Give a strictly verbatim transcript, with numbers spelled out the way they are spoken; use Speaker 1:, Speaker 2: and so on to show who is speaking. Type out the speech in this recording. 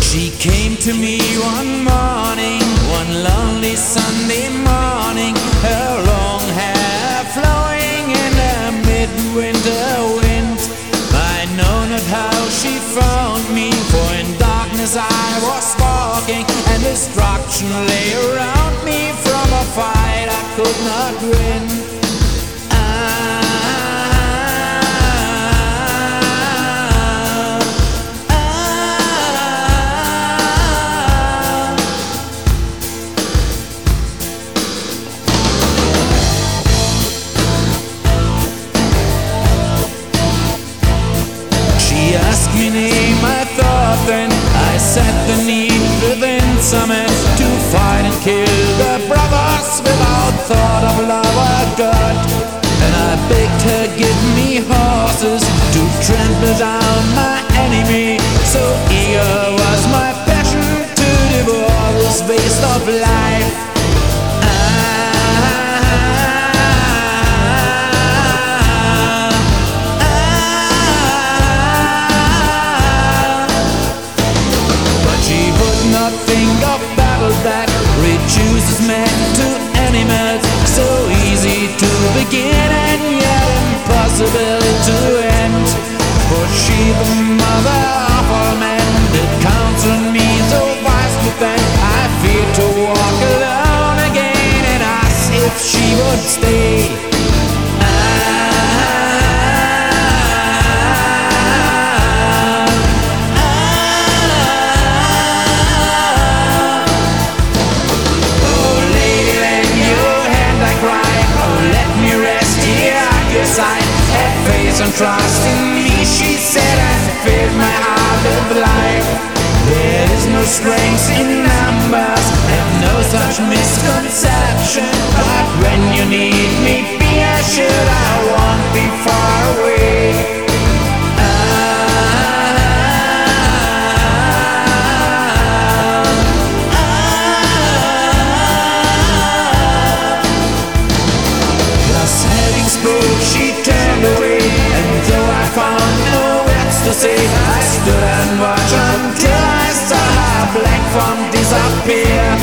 Speaker 1: She came to me one morning, one lonely Sunday morning, her long hair flowing in a midwinter wind. I know not how she found me, for in darkness I was walking, and destruction lay around me from a fight I could not win. My name, I thought then I set the need within summit to fight and kill the brothers without thought of love or God. And I begged her, give me horses to trample down my enemy. So eager was my passion to devour this waste of life. Think of battle that reduces men to animals, so easy to begin and yet impossible to end. For she, the mother of all men, did counsel me so wisely that I feared to walk alone again and ask if she would stay. Had faith and trust in me, she said, and filled my heart with life. There is no strength in numbers, and no such misconception. But when you need me, be assured I won't be far away. She turned away, and though I found no words to say, I stood and watched until I saw her black form disappear.